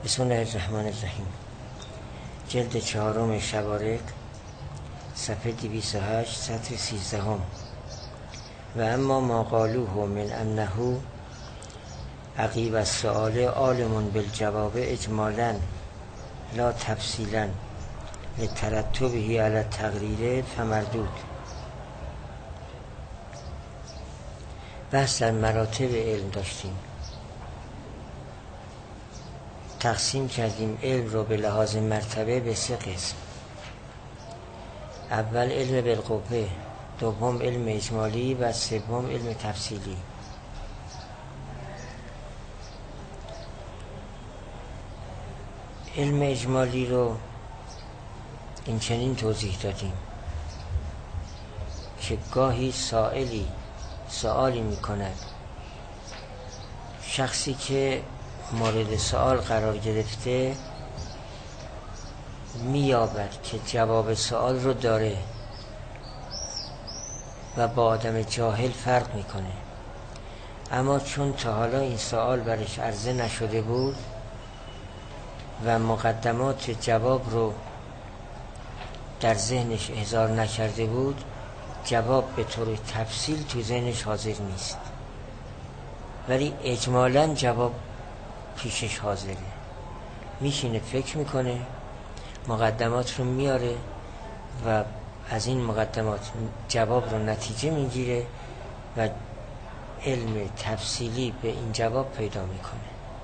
بسم الله الرحمن الرحیم. جلد 4 شوارق، صفحه 208، سطر 13. و اما ما قالوه من انه عقیب السؤال عالم بالجواب اجمالا لا تفصیلا لترتبه علی التقریر فمردود. بحث در مراتب علم داشتیم. تقسیم کردیم علم رو به لحاظ مرتبه به 3 قسم. اول علم بالقوه، دوم علم اجمالی و سوم علم تفصیلی. علم اجمالی رو این چنین توضیح دادیم که گاهی سوالی می کند، شخصی که مورد سوال قرار گرفته می‌یابد که جواب سوال رو داره و با آدم جاهل فرق میکنه، اما چون تا حالا این سوال برش عرضه نشده بود و مقدمات جواب رو در ذهنش احضار نکرده بود، جواب به طور تفصیل تو ذهنش حاضر نیست، ولی اجمالاً جواب پیشش حاضره. میشینه فکر میکنه، مقدمات رو میاره و از این مقدمات جواب رو نتیجه میگیره و علم تفصیلی به این جواب پیدا میکنه.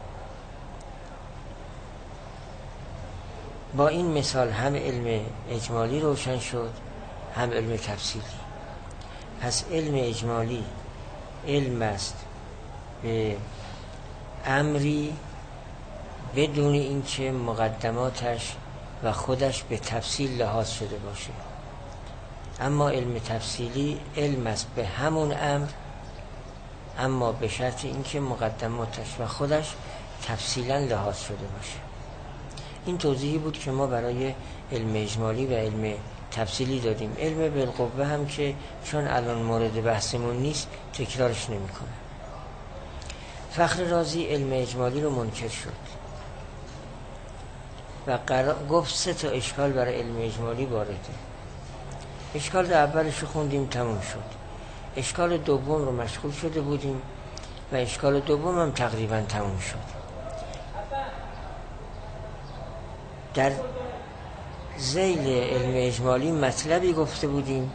با این مثال هم علم اجمالی روشن شد، هم علم تفصیلی. پس علم اجمالی علم است به امری بدون اینکه مقدماتش و خودش به تفصیل لحاظ شده باشه، اما علم تفصیلی علم است به همون امر، اما به شرط اینکه مقدماتش و خودش تفصیلا لحاظ شده باشه. این توضیحی بود که ما برای علم اجمالی و علم تفصیلی دادیم. علم بالقوه هم که چون الان مورد بحثمون نیست تکرارش نمی‌کنه. فخر رازی علم اجمالی رو منکر شد و گفت 3 اشکال برای علم اجمالی وارده. اشکال اولش رو خوندیم، تموم شد. اشکال دوم رو مشغول شده بودیم و اشکال دوم هم تقریبا تموم شد. در ذیل علم اجمالی مطلبی گفته بودیم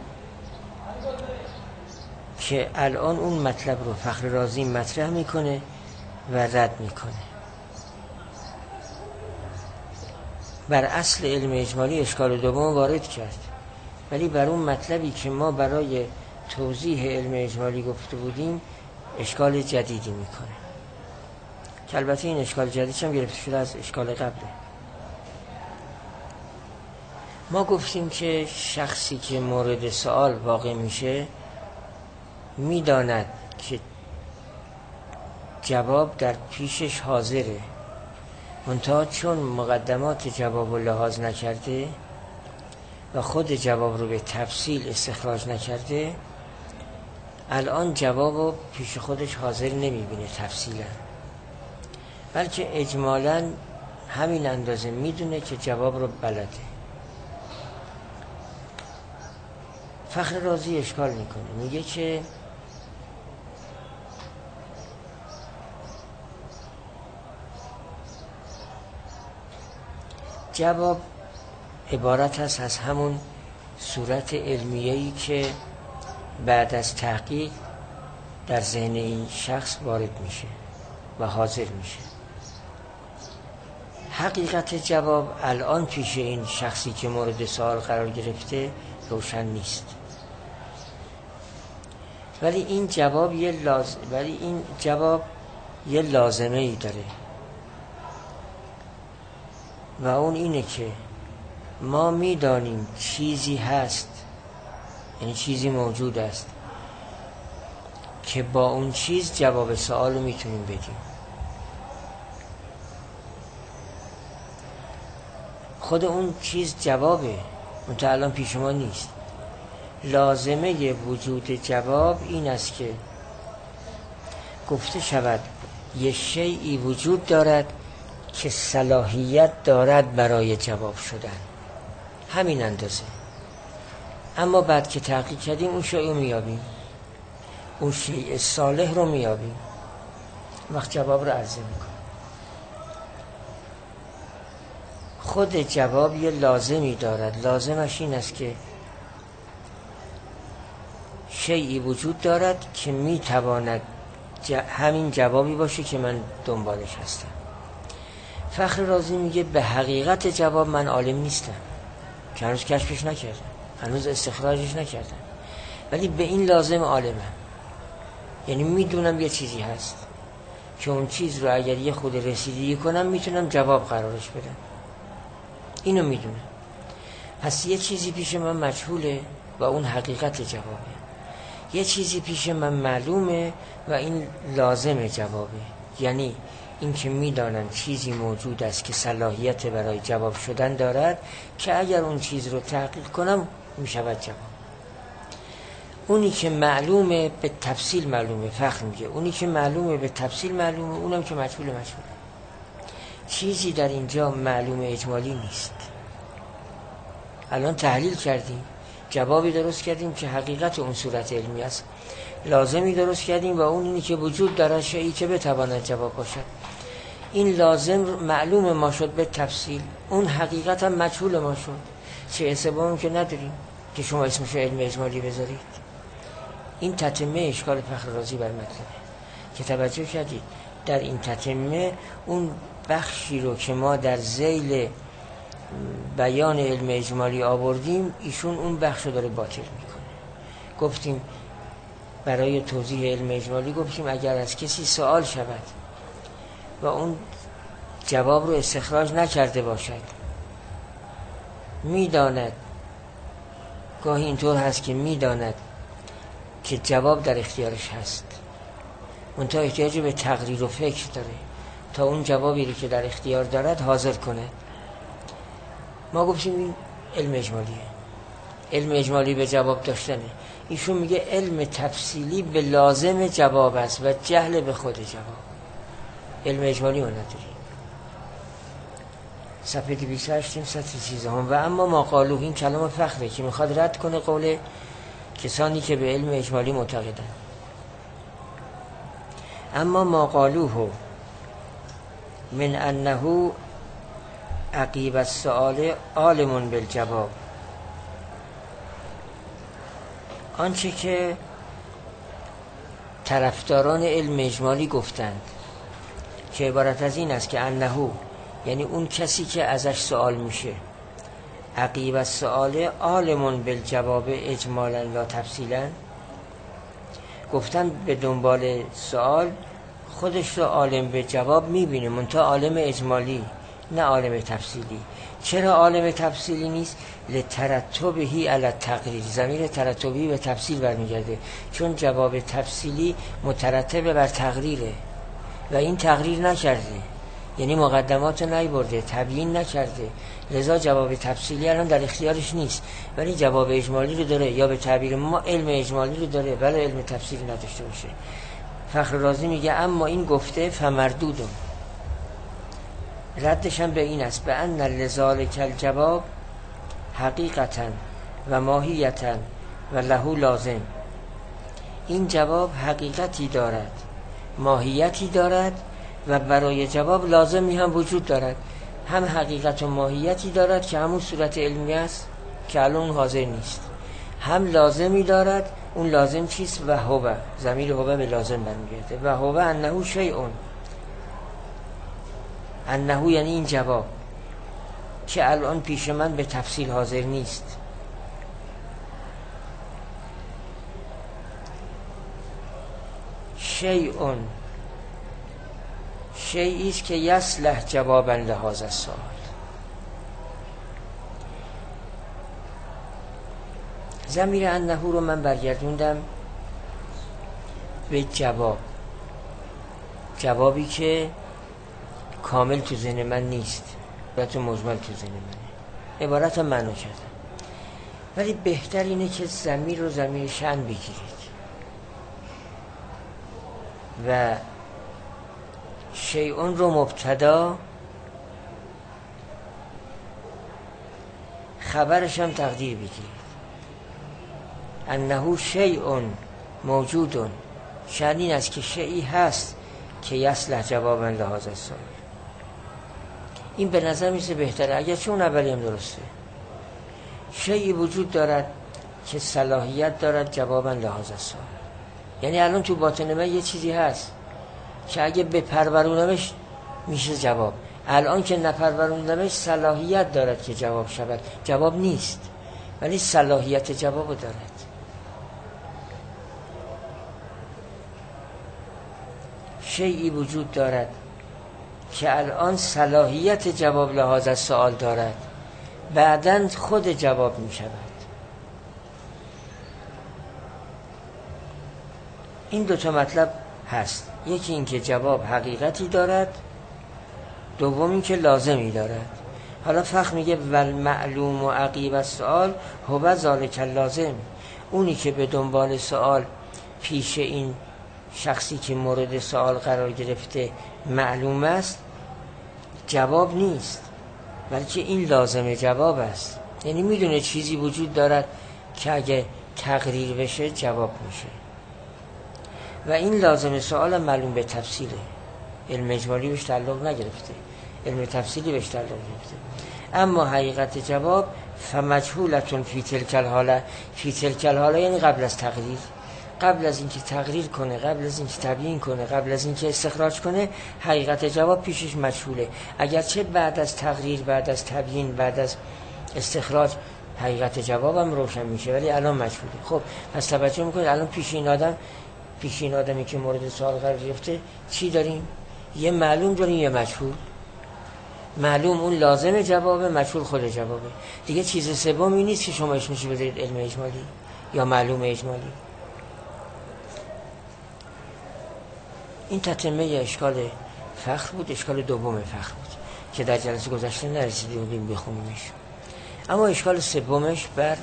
که الان اون مطلب رو فخر رازی مطرح میکنه و رد میکنه. بر اصل علم اجمالی اشکال دوم وارد کرد، ولی بر اون مطلبی که ما برای توضیح علم اجمالی گفته بودیم اشکال جدیدی میکنه، که البته این اشکال جدیدش هم گرفته شده از اشکال قبله. ما گفتیم که شخصی که مورد سوال واقع میشه میداند که جواب در پیشش حاضره، منتها چون مقدمات جواب رو لحاظ نکرده و خود جواب رو به تفصیل استخراج نکرده، الان جواب رو پیش خودش حاضر نمیبینه تفصیلا، بلکه اجمالا همین اندازه میدونه که جواب رو بلده. فخر رازی اشکال میکنه، میگه که جواب عبارت است از همون صورت علمیه‌ای که بعد از تحقیق در ذهن این شخص وارد میشه و حاضر میشه. حقیقت جواب الان پیش این شخصی که مورد سوال قرار گرفته روشن نیست، ولی این جواب یه لازمه ای داره و اون اینه که ما میدانیم چیزی هست، یعنی چیزی موجود است که با اون چیز جواب سوال رو میتونیم بدیم. خود اون چیز جوابه، منتها الان پیش ما نیست. لازمه وجود جواب این است که گفته شود یه شیئی وجود دارد که صلاحیت دارد برای جواب شدن، همین اندازه. اما بعد که تحقیق کردیم اون شیء رو میابیم، اون شیء صالح رو میابیم، وقت جواب رو عرضه میکنم. خود جواب یه لازمی دارد، لازمش این است که شیئی وجود دارد که میتواند همین جوابی باشه که من دنبالش هستم. فخر رازی میگه به حقیقت جواب من عالم نیستم، که هنوز کشفش نکردم، هنوز استخراجش نکردم، ولی به این لازم عالمم. یعنی میدونم یه چیزی هست که اون چیز رو اگر یه خود رسیدگی کنم میتونم جواب قرارش بدم، اینو میدونم. پس یه چیزی پیش من مجهوله و اون حقیقت جوابه، یه چیزی پیش من معلومه و این لازم جوابه. یعنی این که میدانم چیزی موجود است که صلاحیت برای جواب شدن دارد که اگر اون چیز رو تحقیق کنم میشود جواب. اونی که معلومه به تفصیل معلومه، فخر میگه اونی که معلومه به تفصیل معلومه، اونم که مجهوله مجهوله. چیزی در اینجا معلوم اجمالی نیست. الان تحلیل کردیم، جوابی درست کردیم که حقیقت اون صورت علمی است، لازمی درست کردیم و اون اینی که وجود دارد شیئی که بتواند جواب باشد. این لازم معلوم ما شد به تفصیل، اون حقیقت هم مجهول ما شد. چه اسبابی که نداریم که شما اسمشو علم اجمالی بذارید. این تتمه اشکال فخر رازی بر مطلبه که توجه کردید در این تتمه اون بخشی رو که ما در ذیل بیان علم اجمالی آوردیم ایشون اون بخش رو داره باطل میکنه. گفتیم برای توضیح علم اجمالی گفتیم اگر از کسی سوال شود و اون جواب رو استخراج نکرده باشد، میداند، گاهی اینطور هست که میداند که جواب در اختیارش هست، منتها احتیاج به تقریر و فکر داره تا اون جوابی رو که در اختیار دارد حاضر کنه. ما گفتیم این علم اجمالیه، علم اجمالی به جواب داشتنه. ایشون میگه علم تفصیلی به لازم جواب است و جهل به خود جواب. علم اجمالی رو نداری. صفحه 28 سطر 13 و اما ما قالوه، این کلام فخره که میخواد رد کنه قول کسانی که به علم اجمالی معتقدن. اما ما قالوه من انه عقیب السؤال عالم بالجواب، آنچه که طرفداران علم اجمالی گفتند که عبارت از این است که انه، یعنی اون کسی که ازش سوال میشه، عقیب السؤال عالم بالجواب اجمالا لا تفصیلا، گفتن به دنبال سوال خودش رو عالم به جواب میبینه، منتها عالم اجمالی نه عالم تفصیلی. چرا عالم تفصیلی نیست؟ لترتبهی علی التقریر، ضمیر ترتبی به تفصیل برمیگرده، چون جواب تفصیلی مترتب بر تقریره و این تقریر نکرده، یعنی مقدمات رو نیبرده، تبیین نکرده، لذا جواب تفصیلی الان در اختیارش نیست، ولی جواب اجمالی رو داره، یا به تعبیر ما علم اجمالی رو داره ولی علم تفصیلی نداشته باشه. فخر رازی میگه اما این گفته فمردودم، ردش هم به این است، به ان لذالک الجواب حقیقتا و ماهیتا و له لازم، این جواب حقیقتی دارد، ماهیتی دارد و برای جواب لازمی هم وجود دارد. هم حقیقت و ماهیتی دارد که همون صورت علمی است که الان حاضر نیست، هم لازمی دارد. اون لازم چیست؟ و هو، ضمیر هو به لازم برمیگرده، و هو انه شیء، انه یعنی این جواب که الان پیش من به تفصیل حاضر نیست. شیء، شیئی است که یصلح جوابا لهذا السؤال. ضمیر انه رو من برگردوندم به جواب، جوابی که کامل تو ذهن من نیست، عبارت مجمل تو ذهن منه، عبارت معنا کردم، ولی بهتر اینه که ضمیر رو ضمیر شأن بگیرید و شیئون رو مبتدا خبرش هم تقدیر بگیرید. انه شیء موجود، شأن این است که شیئی هست که یصلح جوابا لهذا السؤال. این به نظر میسه بهتره، اگر چون اولی هم درسته. شیئی وجود دارد که صلاحیت دارد جوابا لهذا السؤال. یعنی الان تو باطن من یه چیزی هست که اگه بپرورونمش میشه جواب. الان که نپرورونمش صلاحیت دارد که جواب شود. جواب نیست ولی صلاحیت جواب دارد. شیئی وجود دارد که الان صلاحیت جواب لهذا السؤال دارد، بعداً خود جواب می شود. این دوتا مطلب هست. یکی این که جواب حقیقتی دارد، دوم این که لازمی دارد. حالا فقه میگه والمعلوم و عقیب السؤال هو ذلک اللازم. اونی که به دنبال سؤال پیش این شخصی که مورد سؤال قرار گرفته معلوم است، جواب نیست بلکه این لازم جواب است. یعنی میدونه چیزی وجود دارد که اگه تقریر بشه جواب میشه و این لازم سؤال معلوم به تفصیله. علم اجمالی بهش تعلق نگرفته، علم تفصیلی بهش تعلق گرفته. اما حقیقت جواب فمجهولتون فی تلک الحاله. فی تلک الحاله یعنی قبل از تقریر، قبل از اینکه تقریر کنه، قبل از اینکه تبیین کنه، قبل از اینکه استخراج کنه، حقیقت جواب پیشش مجهوله. اگرچه بعد از تقریر، بعد از تبیین، بعد از استخراج حقیقت جوابم روشن میشه ولی الان مجهوله. خب پس توجه میکنید الان پیش این آدمی که مورد سوال قرار گرفته چی داریم؟ یه معلوم داریم، یه مجهول. معلوم اون لازم جوابه، مجهول خود جوابه. دیگه چیز سومی نیست که شما اسمش بذارید علم اجمالی یا معلوم اجمالی. این تتمه اشکال فقه بود، اشکال دوم فقه بود که در جلسه گذشته نرسیدیم بخونیمش. اما اشکال سومش بر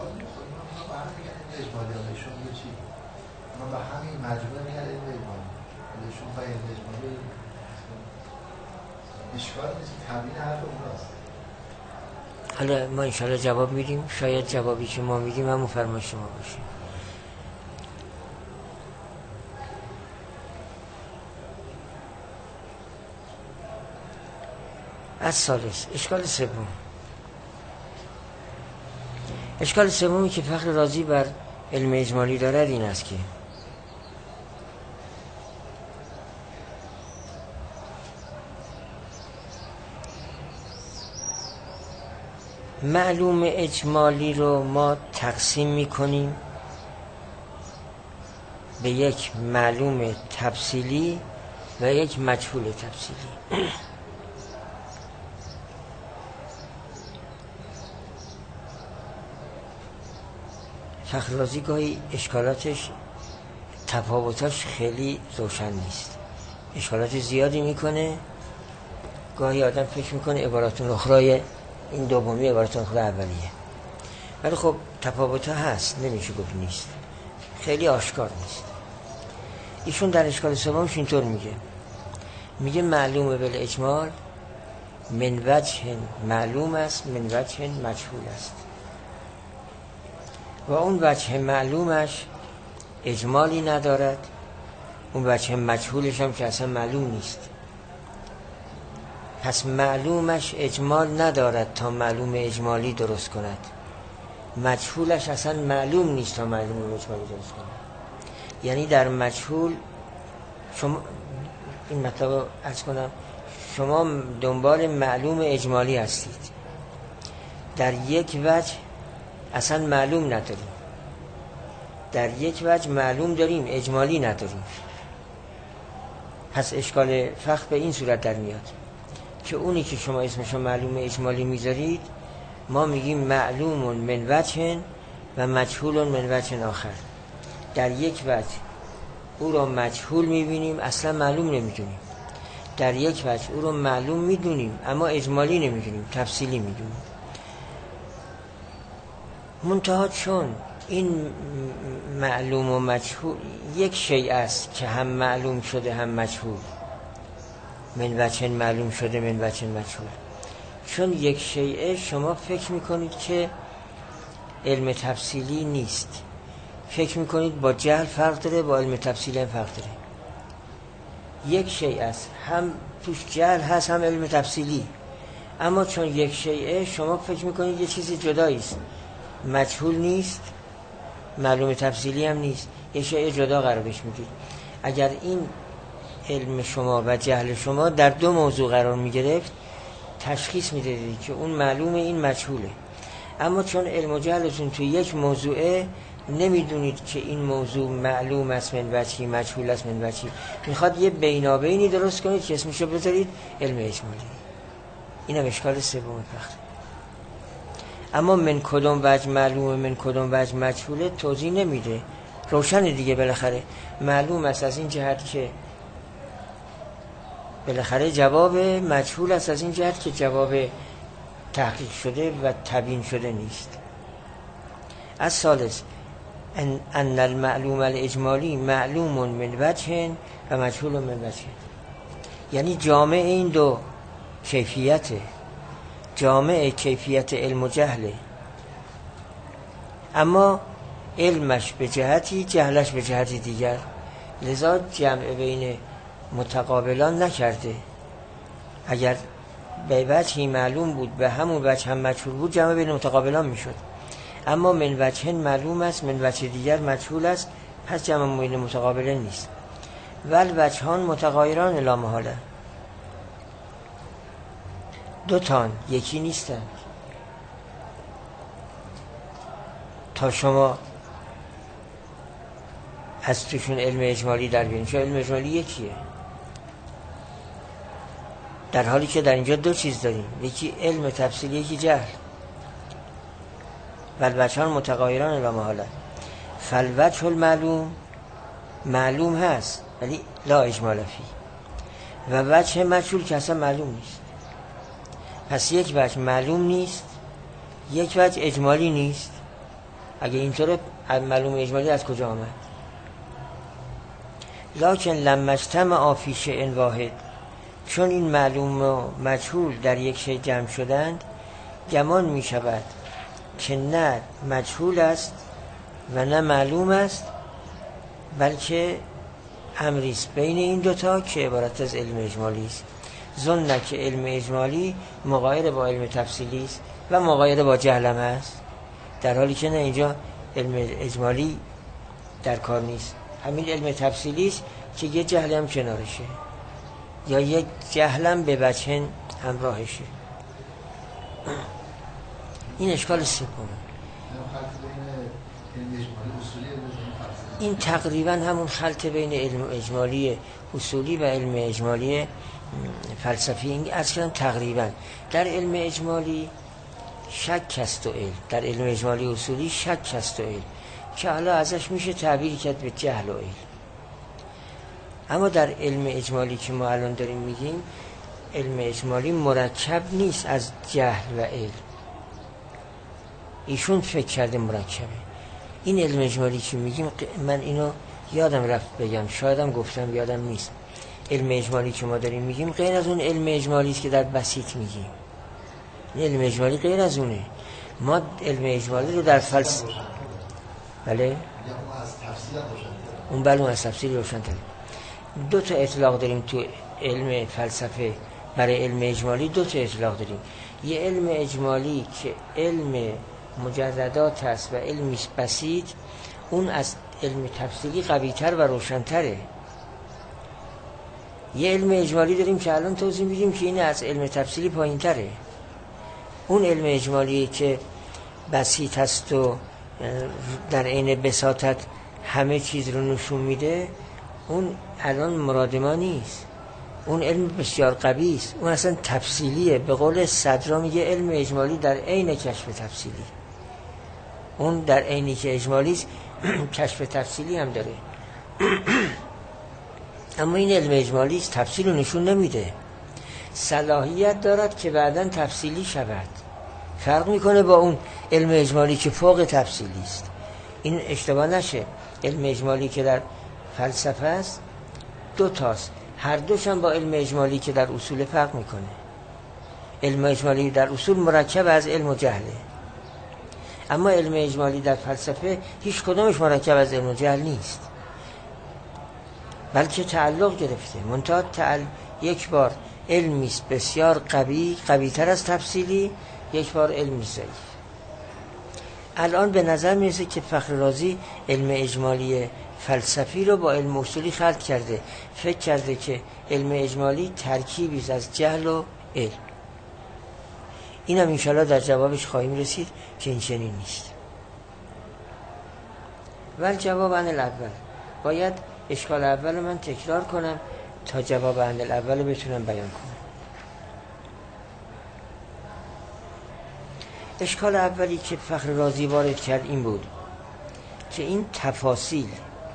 حالا ما انشاءالله جواب میدیم. شاید جوابی که ما میدیم همون فرمای شما باشه. از ثالث اشکال سوم. اشکال سومی که فخر رازی بر علم اجمالی دارد این است که معلوم اجمالی رو ما تقسیم میکنیم به یک معلوم تفصیلی و یک مجهول تفصیلی. فخر رازی گاهی اشکالاتش تفاوتاش خیلی روشن نیست، اشکالات زیادی میکنه. گاهی آدم فکر میکنه عباراتون اخرای این دومی عباراتون اخرای اولیه، ولی خب تفاوت هست، نمیشه گفت نیست، خیلی آشکار نیست. ایشون در اشکال سومش اینطور میگه معلوم بالاجمال من وجه معلوم است، من وجه مجهول است و اون وجه معلومش اجمالی ندارد، اون وجه مجهولش هم که اصلا معلوم نیست. پس معلومش اجمال ندارد تا معلوم اجمالی درست کند، مجهولش اصلا معلوم نیست تا معلوم اجمالی درست کند. یعنی در مجهول شما این مطلب عرض کنم، شما دنبال معلوم اجمالی هستید، در یک وجه اصلا معلوم نداریم، در یک وجه معلوم داریم اجمالی نداریم. پس اشکال فقه به این صورت در میاد که اونی که شما اسمشو معلوم اجمالی میذارید ما میگیم معلوم من وجه و مجهول من وجه آخر. در یک وجه او رو مجهول میبینیم اصلا معلوم نمیدونیم، در یک وجه او رو معلوم میدونیم اما اجمالی نمیدونیم، تفصیلی میدونیم. منتها چون این معلوم و مجهول یک شیء است که هم معلوم شده هم مجهول، من وجه معلوم شده من وجه مجهول، چون یک شیعه شما فکر میکنید که علم تفصیلی نیست، فکر میکنید با جهل فرق داره، با علم تفصیلی هم فرق داره. یک شیء است، هم توش جهل هست هم علم تفصیلی، اما چون یک شیء شما فکر میکنید یه چیزی جدایی است، مجهول نیست، معلوم تفصیلی هم نیست، یه شیء جدا قرار بهش میدید. اگر این علم شما و جهل شما در دو موضوع قرار میگرفت، تشخیص میدادید که اون معلومه این مجهوله. اما چون علم و جهلتون توی یک موضوعه، نمیدونید که این موضوع معلوم است من وجهی، مجهول است من وجهی، میخواد یه بینابینی درست کنید که اسمشو بذارید علم اجمالی. این هم اشکال سوم فقط. اما من کدوم وجه معلومه من کدوم وجه مجهوله توضیح نمیده، روشنه دیگه. بالاخره معلوم است از این جهت که بالاخره جواب مجهول است از این جهت که جواب تحقیق شده و تبیین شده نیست. از ثالث ان المعلوم الاجمالی معلوم من وجه و مجهول من وجه، یعنی جامع این دو کیفیت، جامع کیفیت علم و جهله، اما علمش به جهتی جهلش به جهتی دیگر، لذا جمع بین متقابلان نکرده. اگر به وجهی معلوم بود به همون وجه هم مجهول بود، جمع بین متقابلان میشد. اما من وجه معلوم است من وجه دیگر مجهول است، پس جمع بین متقابلان نیست. ول وجهان متغایران لا محاله، دو تان یکی نیستن. تا شما از توشون علم اجمالی در بیارین، چون علم اجمالی یکیه، در حالی که در اینجا دو چیز داریم، یکی علم تفصیلی یکی جهل. والوجهان متغایران لا محاله، فالوجه المعلوم معلوم هست ولی لا اجمال فی، و وجه مجهول که اصلا معلوم نیست. پس یک وجه معلوم نیست، یک وجه اجمالی نیست. اگه اینطوره معلوم اجمالی از کجا آمد؟ لکن لما اجتمع فی شیء واحد، چون این معلوم و مجهول در یک شیء جمع شدند، گمان می شود که نه مجهول است و نه معلوم است، بلکه امری است بین این دوتا که عبارت از علم اجمالی است. ظن که علم اجمالی مغایر با علم تفصیلی است و مغایر با جهل است، در حالی که نه، اینجا علم اجمالی در کار نیست، همین علم تفصیلی است که یه جهل هم کنارشه یا یک جهلم به وجه همراهشه. این اشکال سومه. این تقریبا همون خلط بین علم اجمالی اصولی و علم اجمالی فلسفی. این اصلا تقریبا در علم اجمالی شک است و علم، در علم اجمالی اصولی شک است و علم، که حالا ازش میشه تعبیر کرد به جهل و علم. اما در علم اجمالی که ما الان داریم میگیم، علم اجمالی مرکب نیست از جهل و علم. ایشون فکر کرده مرکبه. این علم اجمالی که میگیم، من اینو یادم رفت بگم، شایدم گفتم یادم نیست، علم اجمالی که ما داریم میگیم غیر از اون علم اجمالی است که در بسیط میگیم. علم اجمالی غیر از اونه. ما علم اجمالی رو در فلسفه، بله اون بله از تفسیر روشن تره. دو تا اطلاق داریم تو علم فلسفه برای علم اجمالی، دو تا اطلاق داریم. یه علم اجمالی که علم مجردات هست و علمی بسیط، اون از علم تفصیلی قوی‌تر و روشن‌تره. یه علم اجمالی داریم که الان توضیح میدیم که این از علم تفصیلی پایین‌تره. اون علم اجمالی که بسیط هست و در عین بساطت همه چیز رو نشون میده، اون الان مراد ما نیست. اون علم بسیار قوی است، اون اصلا تفصیلیه. به قول صدرا میگه علم اجمالی در عین کشف تفصیلی. اون در عینی که اجمالی است کشف تفصیلی هم داره. اما این علم اجمالی است، تفصیل رو نشون نمیده. صلاحیت دارد که بعداً تفصیلی شود. فرق میکنه با اون علم اجمالی که فوق تفصیلی است. این اشتباه نشه. علم اجمالی که در فلسفه است دو تاست، هر دوشم با علم اجمالی که در اصول فرق میکنه. علم اجمالی در اصول مرکب از علم و جهله، اما علم اجمالی در فلسفه هیچ کدامش مرکب از علم و جهل نیست، بلکه تعلق گرفته. منتها یک بار علمی است بسیار قوی تر از تفصیلی، یک بار علمی ضعیف. الان به نظر میرسه که فخر رازی علم اجمالی فلسفی رو با علم اصولی خلط کرده، فکر کرده که علم اجمالی ترکیبی است از جهل و علم. اینم انشاءالله در جوابش خواهیم رسید که این چنین نیست. ولی جواب عن الاول، باید اشکال اول رو من تکرار کنم تا جواب عن الاول رو بتونم بیان کنم. اشکال اولی که فخر رازی وارد کرد این بود که این تفاصیل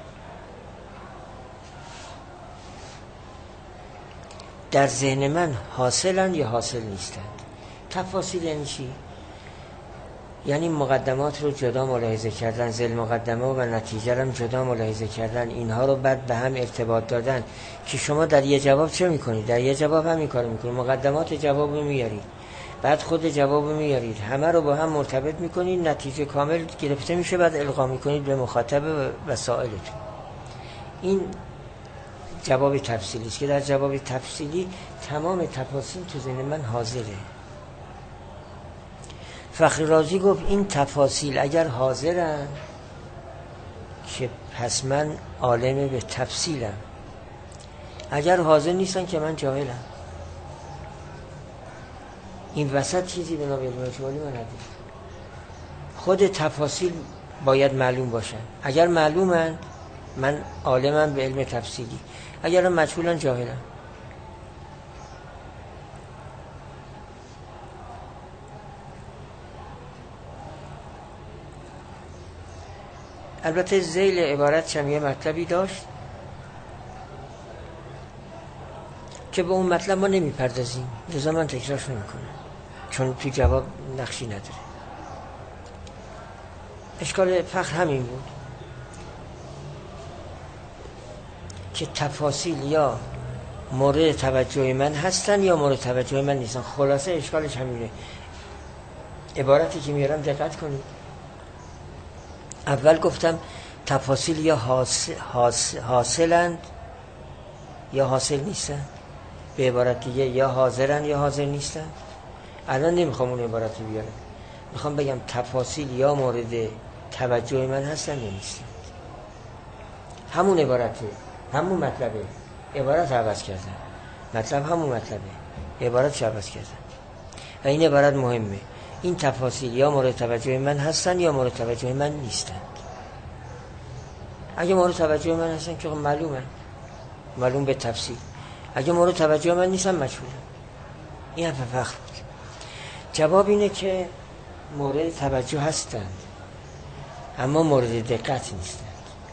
در ذهن من حاصلن یا حاصل نیستند. تفاصیل یعنی چی؟ یعنی مقدمات رو جدا ملاحظه کردن، ذیل مقدمه و نتیجه رو جدا ملاحظه کردن، اینها رو بعد به هم ارتباط دادن که شما در یه جواب چه میکنید؟ در یه جواب همین کار میکنید، مقدمات جواب رو میارید، بعد خود جواب رو میارید، همه رو با هم مرتبط میکنید، نتیجه کامل گرفته میشه، بعد القا میکنید به مخاطب و سائلتون. این جواب تفصیلی است که در جواب تفصیلی تمام تفاصیل تو ذهن من حاضره. فخر رازی گفت این تفاصیل اگر حاضرن که پس من عالم به تفصیلم، اگر حاضر نیستن که من جاهلم. این وسط چیزی به نام علم اجمالی من ندید. خود تفاصیل باید معلوم باشن، اگر معلومن من عالمم به علم تفصیلی، اگر مجهولن جاهلم. البته ذیل عبارت هم یه مطلبی داشت که به اون مطلب ما نمیپردازیم، لذا من تکرارش نمیکنم چون تو جواب نقشی نداره. اشکال فخر همین بود که تفاصیل یا مورد توجه من هستن یا مورد توجه من نیستن. خلاصه اشکالش همینه. عبارتی که میارم دقت کنید. اول گفتم تفاصیل یا حاصلند یا حاصل نیستن، به عبارت دیگه یا حاضرن یا حاضر نیستن. الان نمیخوام اون عبارت رو بیارم، میخوام بگم تفاصیل یا مورد توجه من هستن یا نیستن. همون عبارته، همون مطلبه، عبارت عوض کردن، مطلب همون مطلبه، عبارت عوض کردن. و این عبارت مهمه، این تفاصیل یا مورد توجه من هستن یا مورد توجه من نیستن. اگه مورد توجه من هستن که معلومه، معلوم به تفصیل. اگه مورد توجه من نیستن مجهوله. این حرف فخر بود. جواب اینه که مورد توجه هستند اما مورد دقت نیستند.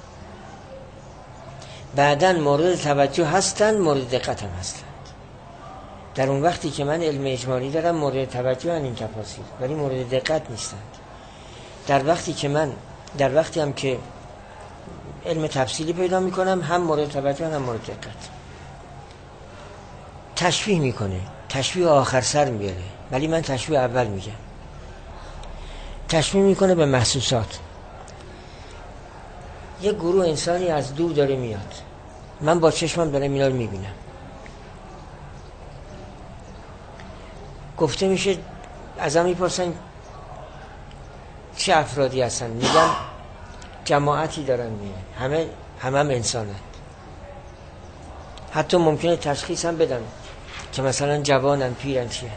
بعداً مورد توجه هستند، مورد دقت هم هستند. در اون وقتی که من علم اجمالی دارم مورد توجه هم این تفاصیل ولی مورد دقت نیستند. در وقتی هم که علم تفصیلی پیدا میکنم هم مورد توجه هم مورد دقت. تشبیه میکنه، تشبیه آخر سر میاره ولی من تشبیه اول میگم. تشبیه میکنه به محسوسات. یک گروه انسانی از دور داره میاد، من با چشمم دارم اینا رو میبینم. گفته میشه ازم میپرسن چه افرادی هستن، میگم جماعتی دارن میاد، همه انسانند. حتی ممکنه تشخیص هم بدن که مثلا جوانن، پیرن، چیه.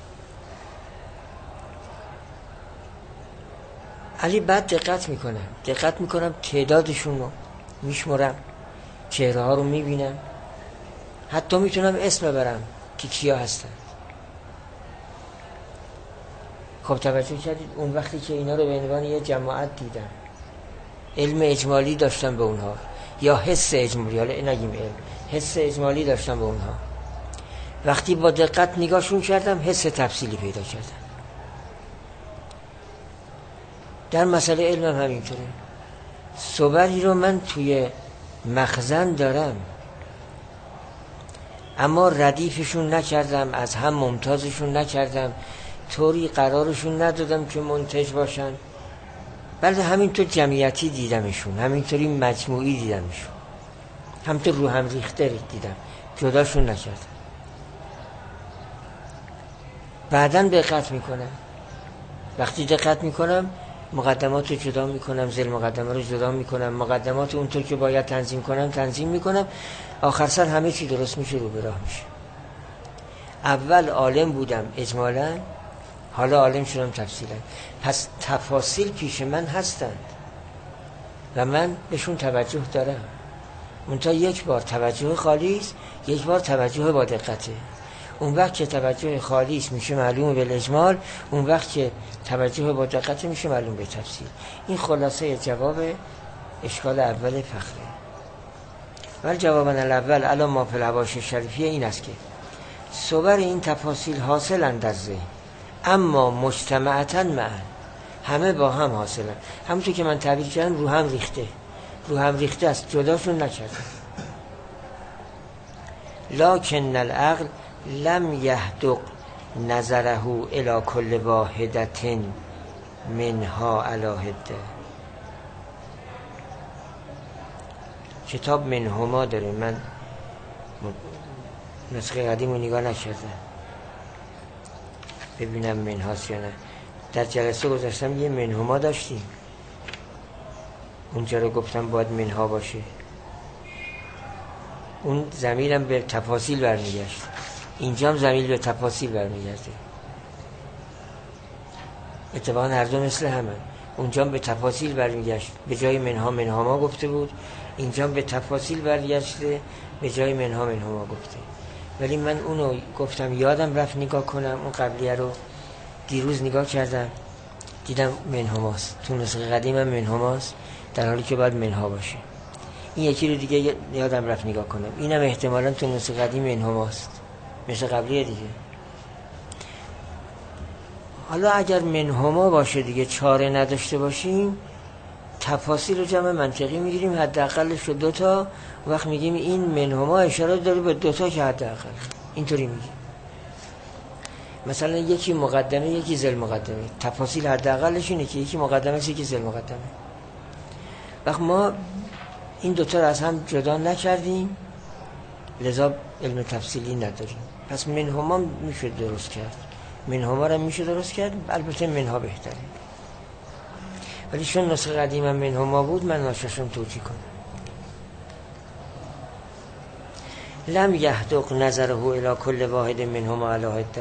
علی بعد دقت میکنم تعدادشون رو میشمرم، چهره ها رو میبینم، حتی میتونم اسم ببرم که کیا هستن. خب توجه کردید اون وقتی که اینا رو به عنوان یه جماعت دیدم، علم اجمالی داشتم به اونها یا حس اجمالی، حالا نگیم علم، حس اجمالی داشتم به اونها. وقتی با دقت نگاهشون کردم حس تفصیلی پیدا کردم. در مسئله علم هم همینطوره. صبری رو من توی مخزن دارم اما ردیفشون نکردم، از هم ممتازشون نکردم، طوری قرارشون ندادم که منتج باشن، بلکه همینطور جمعیتی دیدمشون، همینطوری مجموعی دیدمشون، همینطور رو هم ریخته دیدم، جداشون نکردم. بعداً دقت میکنم، وقتی دقت میکنم مقدمات رو جدا میکنم، زل مقدمه رو جدا میکنم، مقدمات اونطور که باید تنظیم کنم تنظیم میکنم، آخر سر همه چی درست میشه، رو به راه میشه. اول عالم بودم اجمالاً، حالا عالم شدم تفصیلاً. پس تفاصیل پیش من هستند و من بهشون توجه دارم. منتها یک بار توجه خالیست، یک بار توجه با دقته. اون وقت که توجه خالیست میشه معلوم به اجمال، اون وقت که توجه با دقت میشه معلوم به تفصیل. این خلاصه جواب اشکال اول فخره. ولی جواباً الاول علی ما فی الحواشی شریفیه این است که صور این تفاصیل حاصلند در ذهن، اما مجتمعتاً معاً، همه با هم حاصلند. همونطور که من تعبیر کردم رو هم ریخته، رو هم ریخته است، جداشون نکردم. لکن العقل لم یهدق نظره الی کل واحدت منها علی حده. کتاب منهما داره، من نسخه قدیم رو نگاه نکردم ببینم منهاست یا نه. در جلسه گذاشتم یه منهما داشتیم، اونجا رو گفتم باید منها باشه، اون ضمیرم به تفاصیل برمیگشت، اینجا هم ضمیر به تفاصیل برمیگرده. اتفاقا هر دو مثل همه، اونجا هم به تفاصیل برمیگشت، به جای منها منهاما گفته بود، اینجا هم به تفاصیل برگشته، به جای منها منهاما گفته. ولی من اونو گفتم یادم رفت نگاه کنم، اون قبلیه رو دیروز نگاه کردم دیدم منهاماست، تو نسخه قدیمم منهاماست، در حالی که باید منها باشه. این یکی رو دیگه یادم رفت نگاه کنم، اینم احتمالاً تو نسخه قدیم منهاماست مثل قبلیه دیگه. حالا اگر منهما باشه دیگه چاره نداشته باشیم، تفاصیل رو جمع منطقی میگیریم، حداقلش رو دوتا، وقت میگیم این منهما اشاره داره به دوتا که حداقل، اینطوری میگیم. مثلا یکی مقدمه یکی ذیل مقدمه، تفاصیل حداقلش اینه که یکی مقدمه است یکی ذیل مقدمه. وقت ما این دوتا رو از هم جدا نکردیم، لذا علم تفصیلی نداریم. پس منهما میشه درست کرد، منهما رو میشه درست کرد، البته منها بهتره، ولی چون نسخه قدیمم منهما بود من ناششم توجیه کنم. لم یهدق نظره الی کل واحد منهما علی حده.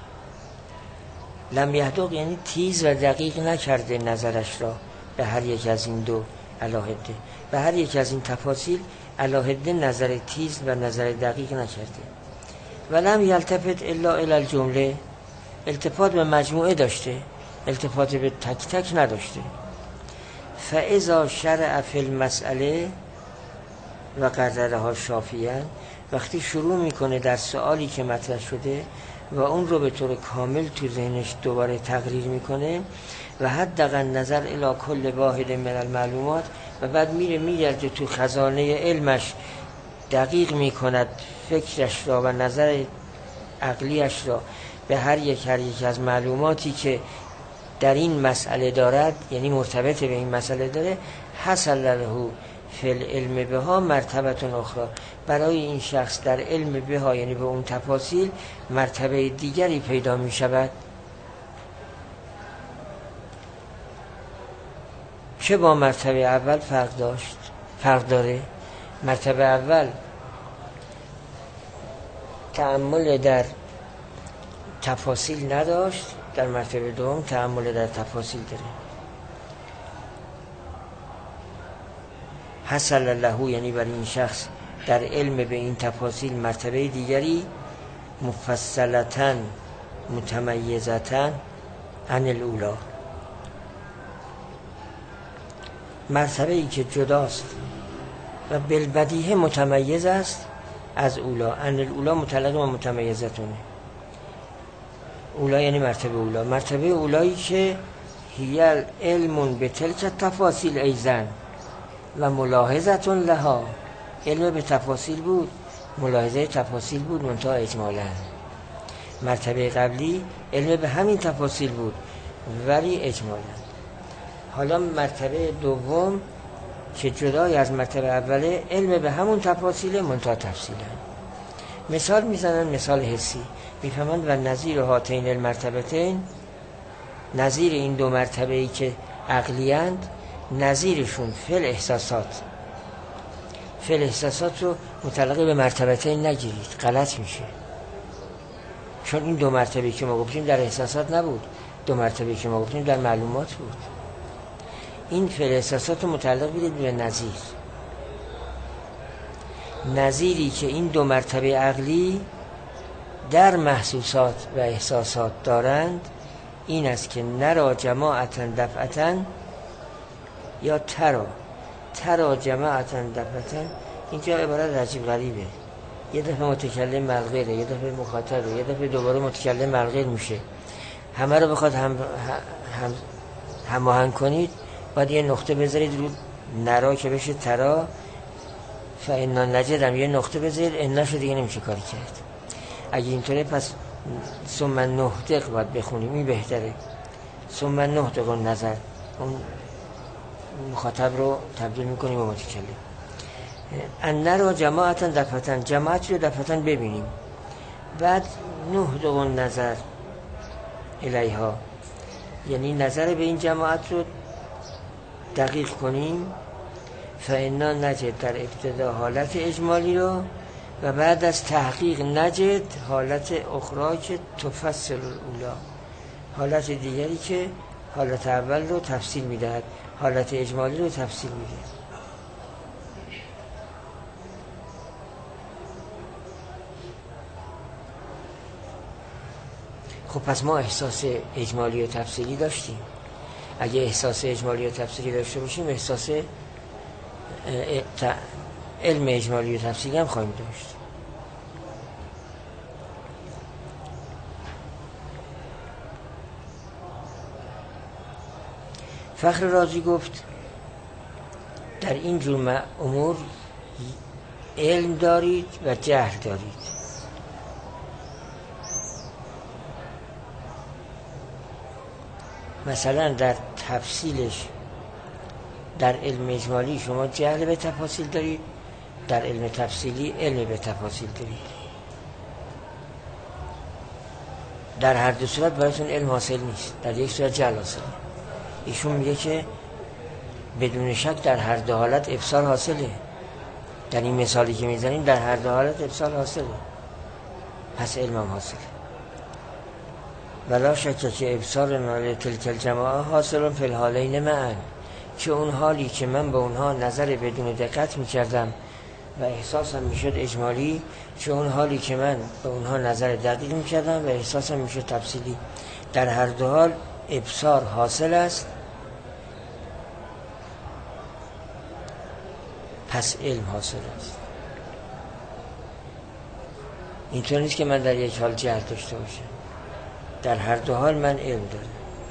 لم یهدق یعنی تیز و دقیق نکرده نظرش را به هر یک از این دو علی حده، به هر یک از این تفاصیل علی حده نظر تیز و نظر دقیق نکرده. ولم یلتفت الا الی الجمله، التفات به مجموعه داشته، التفات به تک تک نداشته. فاذا شرع فی المسئله و قررها شافیاً، وقتی شروع میکنه در سوالی که مطرح شده و اون رو به طور کامل تو ذهنش دوباره تقریر میکنه و حداقل نظر الی کل واحد من المعلومات، و بعد میگرده تو خزانه علمش دقیق میکند فکرش را و نظر عقلیش را به هر یک از معلوماتی که در این مسئله دارد، یعنی مرتبط به این مسئله داره، حصل له فی العلم بها مرتبه اخرى، برای این شخص در علم بها یعنی به اون تفاصیل مرتبه دیگری پیدا می شود که با مرتبه اول فرق داره. مرتبه اول تأمل در تفاصیل نداشت، در مرتبه دوم تأمل در تفاصیل داره. حصل له یعنی برای این شخص در علم به این تفاصیل مرتبه دیگری، مفصلتاً متمیزتاً عن الاولی، مرتبه ای که جداست و بالبدیهه متمیز است از اولا. عن الاولی مطلق و متمیزتونه. اولا یعنی مرتبه اولا، مرتبه اولایی که هی علم به تلک تفاصیل ایزن و ملاحظتون لها، علم به تفاصیل بود ملاحظه تفاصیل بود منتها اجمالا. مرتبه قبلی علم به همین تفاصیل بود ولی اجمالا. حالا مرتبه دوم که جدای از مرتبه اوله علم به همون تفاصیل منتها تفصیلا. مثال میزنن، مثال حسی میفهمند و نظیر هاتین المرتبتین، نظیر این دو مرتبه ای که عقلیند، نظیرشون فل احساسات. فل احساسات رو متعلق به مرتبتین نگیرید، غلط میشه. چون این دو مرتبه که ما گفتیم در احساسات نبود، دو مرتبه که ما گفتیم در معلومات بود. این فل احساسات رو متعلق بدید به نظیر. نظیری که این دو مرتبه عقلی در محسوسات و احساسات دارند این است که نرا جماعتن دفعتن یا ترا جماعتن دفعتن. اینجا عبارت عجیب غریبه. یه دفعه متکلم ملغیره، یه دفعه مخاطبه، یه دفعه دوباره متکلم ملغیر میشه. همه رو بخواد هماهنگ کنید باید یه نقطه بذارید رو نرا که بشه ترا، فانا نجدم یه نقطه بذارید، اناشو دیگه نمیشه کاری کرد. اگه اینطوره پس ثم نهدق باید بخونیم، این بهتره. ثم نهدق نظر، اون مخاطب رو تبدیل میکنیم به متکلم. ان رو جماعتن دفعتن، جماعت رو دفعتن ببینیم، بعد نهدق نظر الیها، یعنی نظر به این جماعت رو دقیق کنیم. فانا نجد، در ابتدا حالت اجمالی رو و بعد از تحقیق نجد حالت اخرى که تفصل الاولا، حالت دیگری که حالت اول رو تفصیل میدهد، حالت اجمالی رو تفصیل میده. خب پس ما احساس اجمالی و تفصیلی داشتیم. اگه احساس اجمالی و تفصیلی داشته باشیم احساس علم اجمالی و تفصیلی هم خواهیم داشت. فخر رازی گفت در این جور امور علم دارید و جهل دارید. مثلا در تفصیلش در علم اجمالی شما جهل به تفاصیل دارید، در علم تفصیلی علم به تفاصیل دارید. در هر دو صورت براتون علم حاصل نیست، در یک صورت جهل حاصله. ایشون میگه که بدون شک در هر دو حالت ابصار حاصله. در این مثالی که میزنیم در هر دو حالت ابصار حاصله، پس علم هم حاصله. ولا شک که ابصار نال تلک الجماعه حاصل فی الحالین معا، که اون حالی که من به اونها نظر بدون دقت میکردم و احساسم میشد اجمالی، که اون حالی که من به اونها نظر دقیق میکردم و احساسم میشد تفصیلی، در هر دو حال ابصار حاصل است، پس علم حاصل است. اینطور نیست که من در یک حال جهل داشته باشم، در هر دو حال من علم دارم.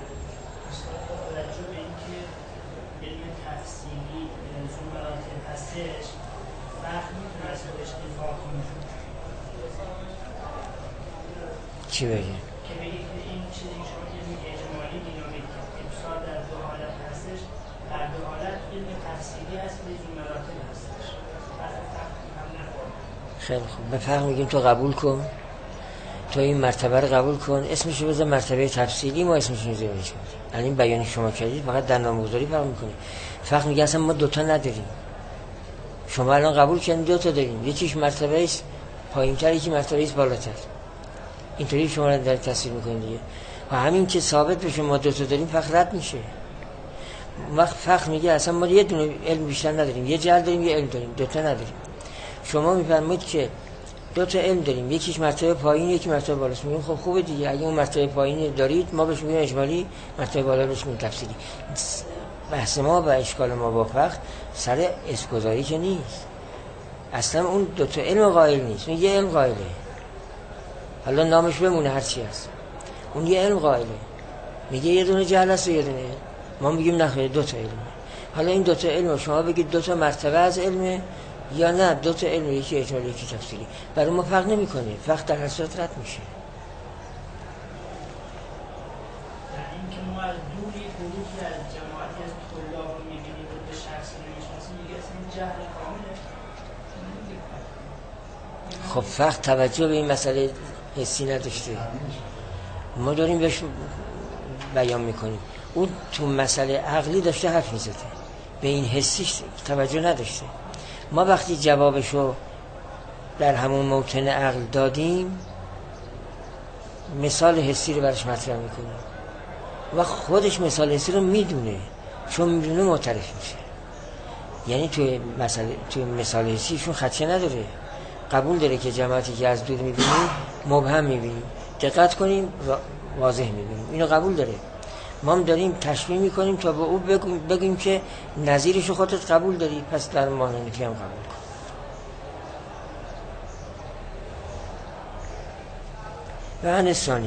چی بگه؟ که بگه که این چیزی که شما علم اجمالی دینامیک ابصار در دو حالت هستش، در دو حالت علم تفصیلی هست به این مراتب هستش. خیلی خوب، به فهم میگیم تو قبول کن، تو این مرتبه رو قبول کن، اسمشو بذار مرتبه تفصیلی، ما اسمشو میذاریم اجمالی. یعنی این بیانی شما کردید فقط در نامگذاری فرق میکنه. فقط میگه اصلا ما دوتا نداریم، شما الان قبول کردید دوتا داریم، یکیش مرتبه است پایین‌تر، یکی مرتبه است بالاتر. اینطوری شما رو در تصویر میکنید دیگه. و همین که ثابت بشه ما دوتا داریم فقط رد میشه. وقت فقط میگه اصلا ما یه دونه علم بیشتر نداریم، یه جهل داریم یه علم داریم، دوتا نداریم. شما میفرمایید که دوتا علم داریم، یکیش مرتبه پایین یکی مرتبه بالاست. میگیم خب خوبه دیگه، اگه اون مرتبه پایین دارید ما بهش میگیم اجمالی، مرتبه بالا بهش میگیم تفصیلی. بحث ما و اشکال ما با فقط سر اسمگذاری که نیست، اصلا اون دوتا علم قائل نیست، اون یه علم قائله. حالا نامش بمونه هر چی هست، اون یه علم قائله، میگه یه دونه جهل است و یه دونه علم. ما میگیم نه خیر، دو تا علمه. حالا این دو تا علم شما بگید دو تا مرتبه از علمه یا نه دو تا علم، یکی اجمالی یکی تفصیلی. برای ما فرق نمیکنه، فرق در حسرت رد میشه. اینکه ما از دور یک گروهی از جماعتی از طلاب رو می‌بینیم و به شخصی نمی‌شناسیم، دیگه اصلا جهل کامله. خب فرق توجه به این مسئله حسی نداشته، ما داریم بهش بیان میکنیم. اون تو مسئله عقلی داشته حرف میزده، به این حسیش توجه نداشته. ما وقتی جوابشو در همون موطن عقل دادیم، مثال حسی رو برش مطرح میکنیم و خودش مثال حسی رو میدونه، چون میدونه معترف میشه. یعنی توی مثال حسیشون خدشه نداره، قبول داره که جماعتی که از دور میبینیم مبهم میبینیم، دقت کنیم واضح میبینیم، اینو قبول داره. ما هم داریم تشبیه میکنیم تا به او بگیم که نظیرشو خودت قبول داری، پس در مانندگی هم قبول کن. و عن ثانی،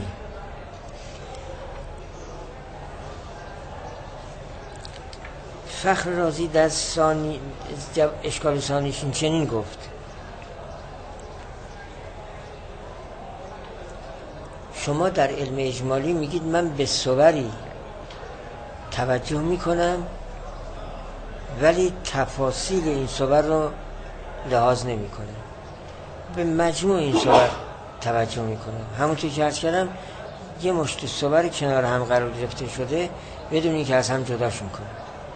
فخر رازی در اشکال ثانیش چنین گفت: شما در علم اجمالی میگید من به صوری توجه میکنم ولی تفاصیل این صور رو لحاظ نمیکنم، به مجموع این صور توجه میکنم. همونطور که عرض کردم یه مشت صور کنار هم قرار گرفته شده بدون اینکه از هم جداشون کنم.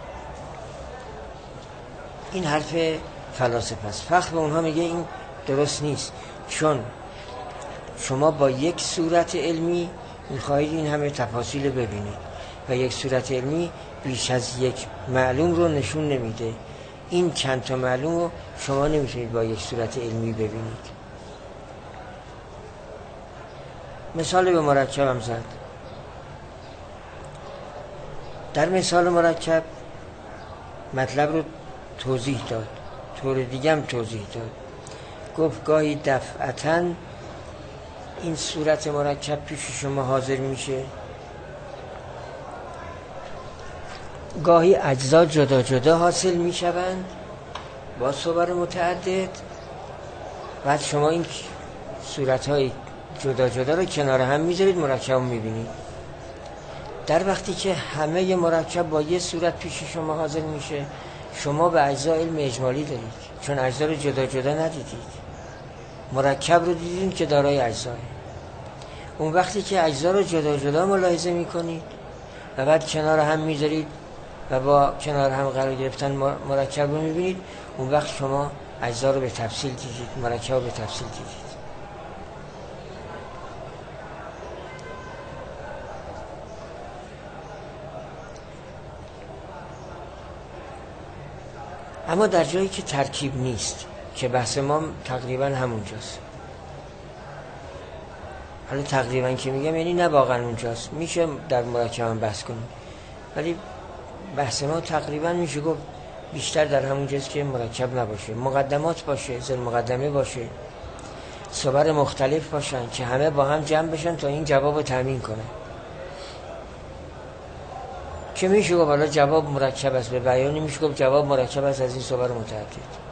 این حرف فلاسفه است. فخر به اونها میگه این درست نیست، چون شما با یک صورت علمی میخواهید این همه تفاصیل ببینید و یک صورت علمی بیش از یک معلوم رو نشون نمیده. این چند تا معلوم رو شما نمیتونید با یک صورت علمی ببینید. مثال به مرکب هم زد. در مثال مرکب مطلب رو توضیح داد، طور دیگه هم توضیح داد. گفت گاهی دفعتاً این صورت مرکب پیش شما حاضر میشه، گاهی اجزا جدا جدا حاصل میشوند با صور متعدد، بعد شما این صورتهای جدا جدا رو کنار هم میذارید، مرکب رو میبینید. در وقتی که همه مرکب با یه صورت پیش شما حاضر میشه، شما به اجزا علم اجمالی دارید، چون اجزا رو جدا جدا ندیدید، مرکب رو دیدید که دارای اجزاه. اون وقتی که اجزا رو جدا جدا ملاحظه میکنید و بعد کنار هم میذارید و با کنار هم قرار گرفتن مرکب رو میبینید، اون وقت شما اجزا رو به تفصیل دیدید، مرکب رو به تفصیل دیدید. اما در جایی که ترکیب نیست، که بحث ما تقریبا همونجاست. حالا تقریبا که میگم یعنی نه واقعا اونجاست، میشه در مرکب هم بحث کنیم، ولی بحث ما تقریبا میشه گفت بیشتر در همونجاست که مرکب نباشه، مقدمات باشه، ذل مقدمه باشه، صور مختلف باشن که همه با هم جمع بشن تا این جواب رو تامین کنه. که میشه گفت حالا جواب مرکب است، به بیانی میشه گفت جواب مرکب است از این صور متعدد.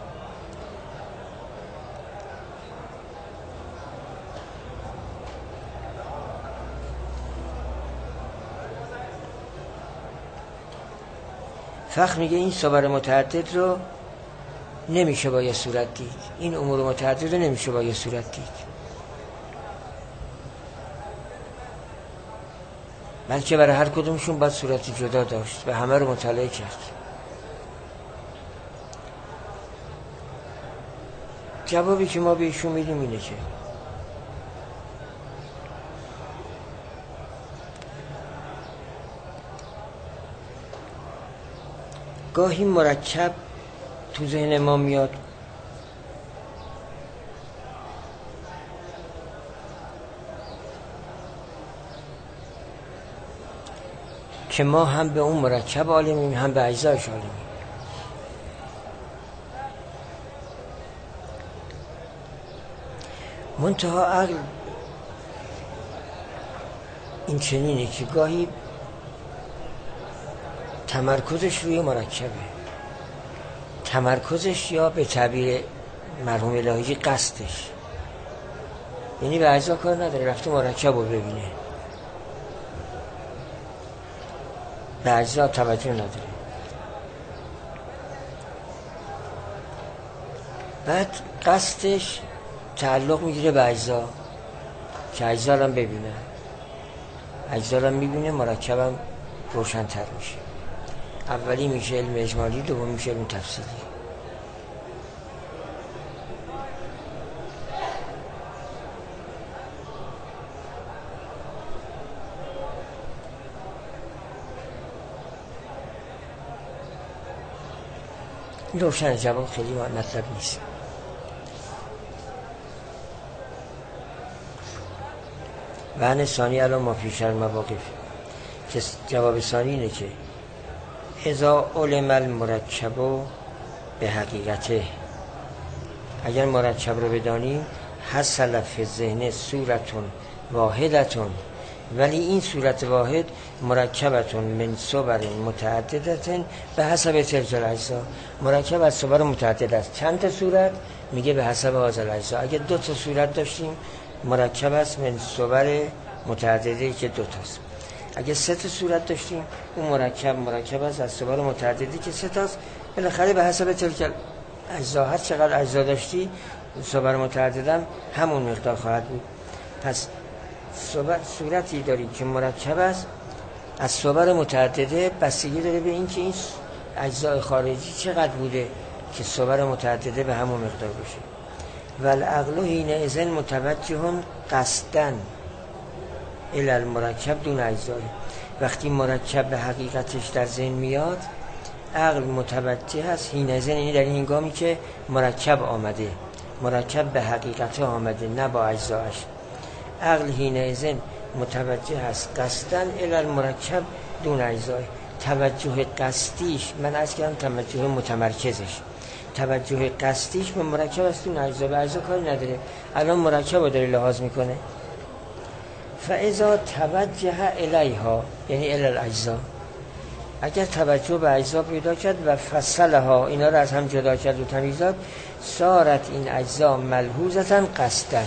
فخر میگه این صور متعدد رو نمیشه با یه صورت دید، این امور متعدد رو نمیشه با یه صورت دید، بلکه برای هر کدومشون باید صورتی جدا داشت و همه رو مطالعه کرد. جوابی که ما بهشون میدیم اینه که گاهی مرکب تو ذهن ما میاد که ما هم به اون مرکب عالمیم هم به اجزایش عالمیم. منتها عقل این چنینه که گاهی تمرکزش روی مرکبه، تمرکزش یا به تعبیر مرحوم الهی قصدش، یعنی به اجزا کار نداره، رفته مرکب رو ببینه، به اجزا توجه نداره. بعد قصدش تعلق میگیره به اجزا که اجزا رو هم ببینه، اجزا رو هم میبینه، مرکب هم روشن‌تر میشه. اولی میشه علم اجمالی، دوم میشه علم تفصیلی. روشن، جواب خیلی مطلب نیست. بحث ثانی الان ما پیش المواقف که جواب ثانی اینه که اذا علم المرکب به حقیقته، اگر مرکب رو بدانیم، حصل فی الذهن صورتون واحدتون، ولی این صورت واحد مرکبتون من صور متعددتن به حسب تلک الاجزا. مرکب از صور متعدد است. چند تا صورت؟ میگه به حسب هذا الاجزا. اگه 2 تا صورت داشتیم مرکب است من صور متعددی که 2 تاست. اگه 3 تا صورت داشتیم اون مرکب است از صور متعددی که 3 تاست. بالاخره به حسب تلک الاجزا، هر چقدر اجزا داشتی صور متعددم همون مقدار خواهد بود. پس صورتی داری که مرکب است از صور متعدده، بستگی داره به این که این اجزای خارجی چقدر بوده که صور متعدده به همون مقدار باشه. والعقل حینئذ متوجه قصدا الی المرکب دون اجزای. وقتی مرکب به حقیقتش در ذهن میاد، عقل متوجه است حینئذ، یعنی در این هنگامی که مرکب آمده، مرکب به حقیقت آمده نه با اجزاش. عقل حینئذ متوجه است قصداً الی المرکب دون اجزای. توجه قصدیش، من عرض کردم توجه متمرکزش، توجه قصدیش به مرکب است دون اجزا، به اجزا کاری نداره. الان مرکب رو داره لحاظ میکنه. فاذا توجه الیها یعنی الی الاجزا، اگر توجه به اجزا پیدا کرد و فصلها، اینا رو از هم جدا کرد و تمیز داد، صارت این اجزا ملحوظتاً قصداً.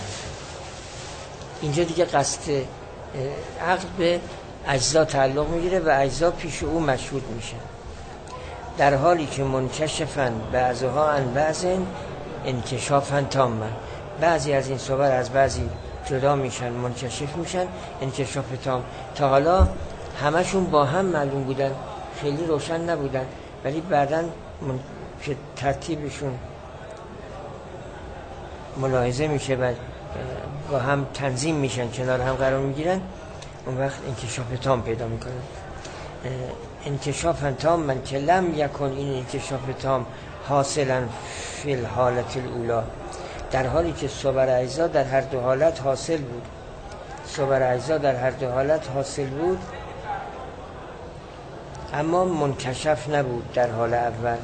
اینجا دیگه قصد عقل به اجزا تعلق میگیره و اجزا پیش او مشهود میشه، در حالی که منکشفن بعضها عن بعض انکشافن تاما. بعضی از این صور از بعضی جدا میشن، منکشف میشن، انکشاف تام. تا حالا همشون با هم معلوم بودن، خیلی روشن نبودن، ولی بعدن که ترتیبشون ملاحظه میشه و با هم تنظیم میشن، کنار هم قرار میگیرن، اون وقت انکشاف تام پیدا میکنن. انکشاف تام من که لم یکن این انکشاف تام حاصلا فی الحالت الاولا، در حالی که صور اجزا در هر دو حالت حاصل بود. صور اجزا در هر دو حالت حاصل بود، اما منکشف نبود در حال اول،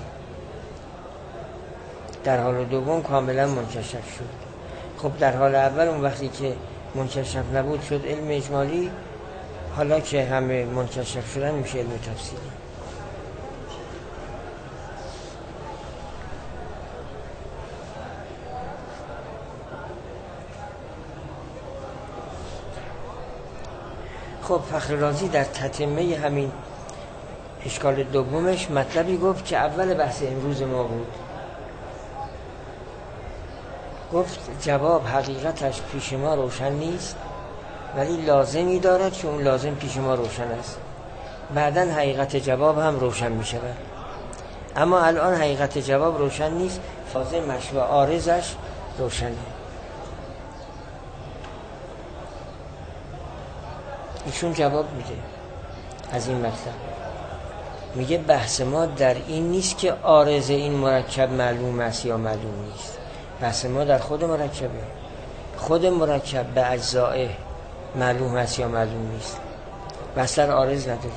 در حال دوم کاملا منکشف شد. خب در حال اول اون وقتی که منکشف نبود شد علم اجمالی، حالا که همه منکشف شدن میشه علم تفصیلی. خب فخر رازی در تتمه همین اشکال دومش مطلبی گفت که اول بحث امروز ما بود. گفت جواب حقیقتش پیش ما روشن نیست، ولی لازمی دارد که اون لازم پیش ما روشن است. بعداً حقیقت جواب هم روشن می شود، اما الان حقیقت جواب روشن نیست، لازمش و عارضش روشنه. ایشون جواب میده از این مطلب، میگه بحث ما در این نیست که عارض این مرکب معلوم است یا معلوم نیست، بحث ما در خود مرکبه. خود مرکب به اجزائه معلوم است یا معلوم نیست، بحث در عارض نداریم.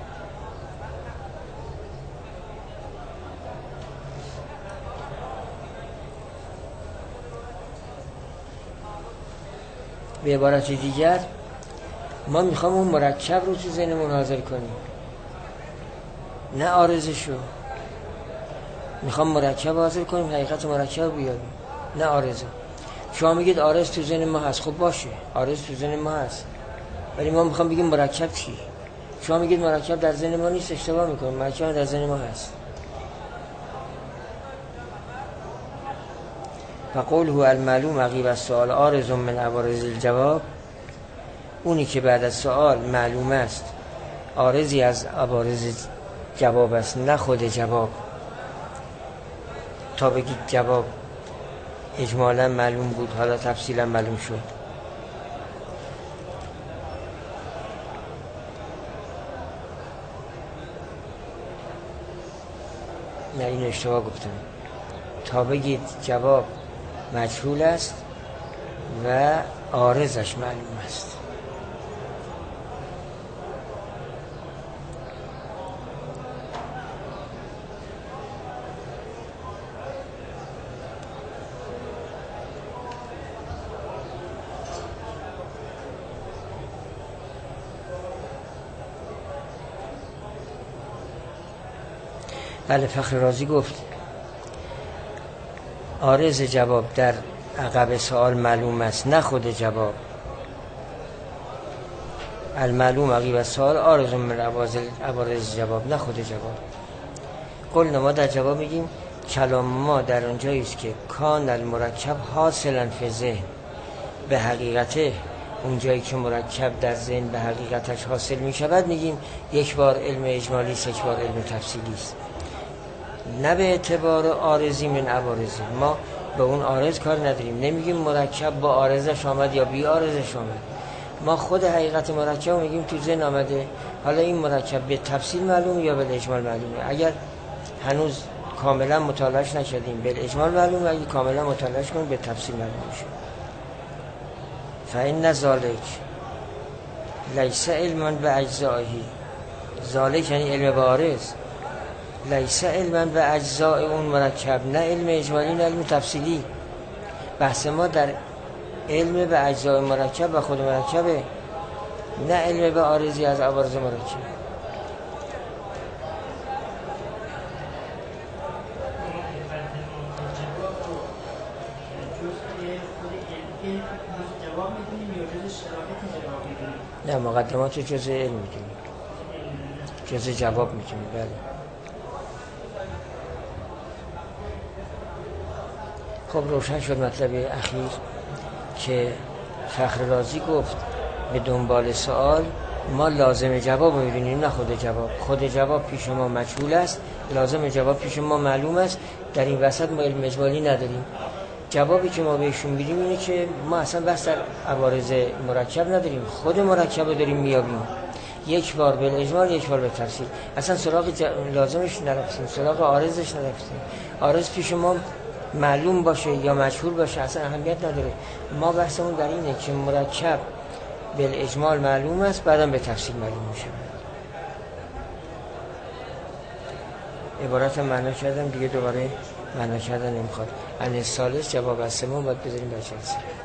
به عبارت دیگر ما میخوام اون مرکب رو تو ذهنمون حاضر کنیم، نه عارضشو. میخوام مرکب حاصل کنیم، حقیقت مرکب بیاریم، نه آرزه. شما میگید آرز تو ذهن ما هست، خب باشه آرز تو ذهن ما هست، ولی ما میخوام بگیم مرکب چی. شما میگید مرکب در ذهن ما نیست، اشتباه میکنیم، مرکب در ذهن ما هست. و قوله المعلوم عقیب السؤال عارض من عوارض الجواب، اونی که بعد از سؤال معلوم است عارضی از عوارض جواب است، نه خود جواب. تا بگید جواب اجمالا معلوم بود، حالا تفصیلا معلوم شد. نه این اشتباه گفتم. تا بگید جواب مجهول است و عارضش معلوم است. بله فخر رازی گفت عارض جواب در عقب سوال معلوم است، نه خود جواب. المعلوم عقیب السؤال عارض من عوارض جواب، نه خود جواب. قلنا ما در جواب میگیم کلام ما در اونجایی است که کان المرکب حاصلا فی ذهن، به حقیقته اونجایی که مرکب در ذهن به حقیقتش حاصل میشود میگیم یک بار علم اجمالی است، یک بار علم تفصیلی است، نه به اعتبار عارضی من عوارض. ما به اون عارض کار نداریم، نمیگیم مرکب با عارضش آمد یا بی عارضش آمد. ما خود حقیقت مرکب میگیم تو ذهن آمده، حالا این مرکب به تفصیل معلومه یا به اجمال معلومه. اگر هنوز کاملا مطالعهش نشدیم به اجمال معلومه، اگه کاملا مطالعهش کنیم به تفصیل معلوم میشه. فإن ذلک لیس علما به اجزائه، ذلک یعنی علم به عارض، لیس علما به اجزاء اون مرکب، نه علم اجمالی نه علم تفصیلی. بحث ما در علم به اجزاء مرکب و خود مرکبه، نه علم به عارضی از عوارض مرکب. نه مقدمات جزء علم میدونیم، جزء جواب میدونیم. بله خب روشن شد مطلب اخیر که فخر رازی گفت به دنبال سوال ما لازم جواب میبینیم، نه خود جواب. خود جواب پیش ما مجهول است، لازم جواب پیش ما معلوم است. در این وسط ما علم اجمالی نداریم. جوابی که ما بهشون میدیم اینه که ما اصلا بحث در عوارض مرکب نداریم، خود مرکب رو داریم میابیم، یک بار به اجمال یک بار به تفصیل. اصلا سراغ لازمش نرفتیم، سراغ عارضش نرفتیم. عارض پیش ما معلوم باشه یا مجهول باشه اصلا اهمیت نداره. ما بحثمون در اینه که مرکب به اجمال معلوم است، بعدم به تفصیل معلوم میشه. عبارت معنا کردم دیگه، دوباره معنا کردن نمیخواد. الثالث جواب از سوم باید بذاریم بچه‌ها.